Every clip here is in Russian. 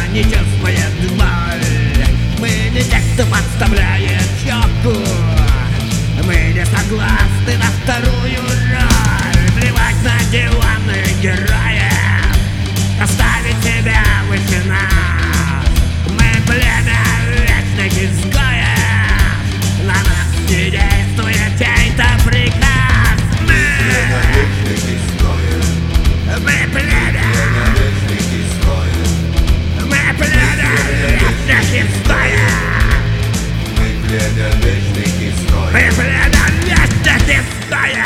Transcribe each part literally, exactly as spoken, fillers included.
не чувствует боль. Мы не те, кто подставляет щеку. Мы не согласны на вторую роль. Плевать на диванных героев, оставить тебя выше нас. Мы племя вечных изгоев, на нас не действует чей-то приказ. Мы вечных изгоев, Мы племя вечных изгоев, Мы племя вечных изгоев. мы племя вечных изгоев. Мы племя вечных изгоев.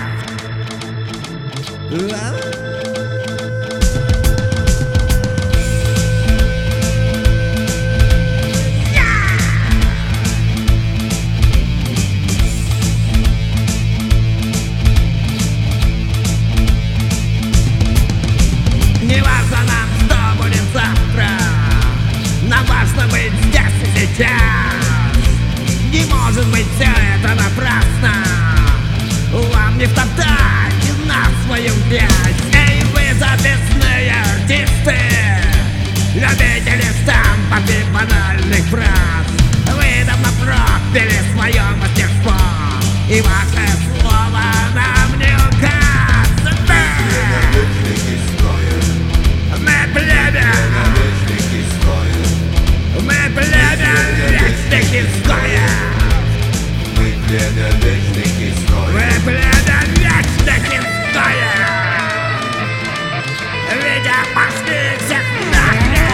Не важно нам, что будет завтра, нам важно быть здесь и сейчас. Не может быть все это напрасно. Вам не втоптать на свою грязь. Эй, вы записные артисты, любители штампов и банальных фраз. Вы давно пропили свое мастерство, и ваше слово нам не указ. Вечных изгоев, Мы племя, вечных изгоев, мы племя вечных изгоев. мы племя вечных изгоев. Мы племя вечных изгоев. Видя пошли всех нахрен.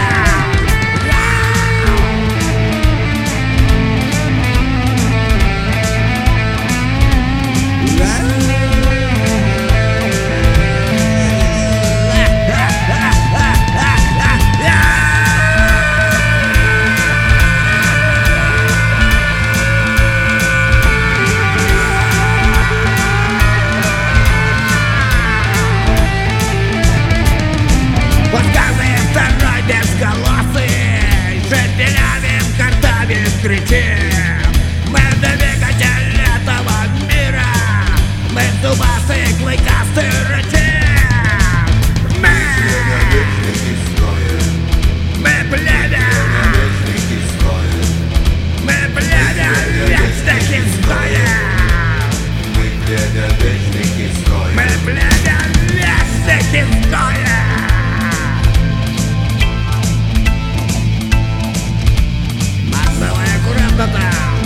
Подсказываем второй безголосый, шепелями картами кричим. Мы двигатель этого мира, мы зубастые, клыкастые рычим. Мы, Вечных изгоев, мы племя, вечных изгоев, мы племя вечных изгоев. мы племя вечных изгоев. Мы племя вечных изгоев. Давай аккуратно там.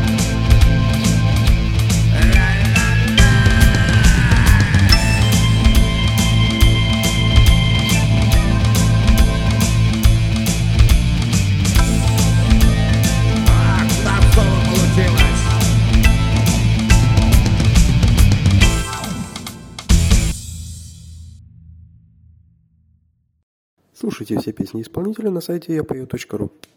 Так, там соло получилось. Слушайте все песни исполнителя на сайте я пою точка ру.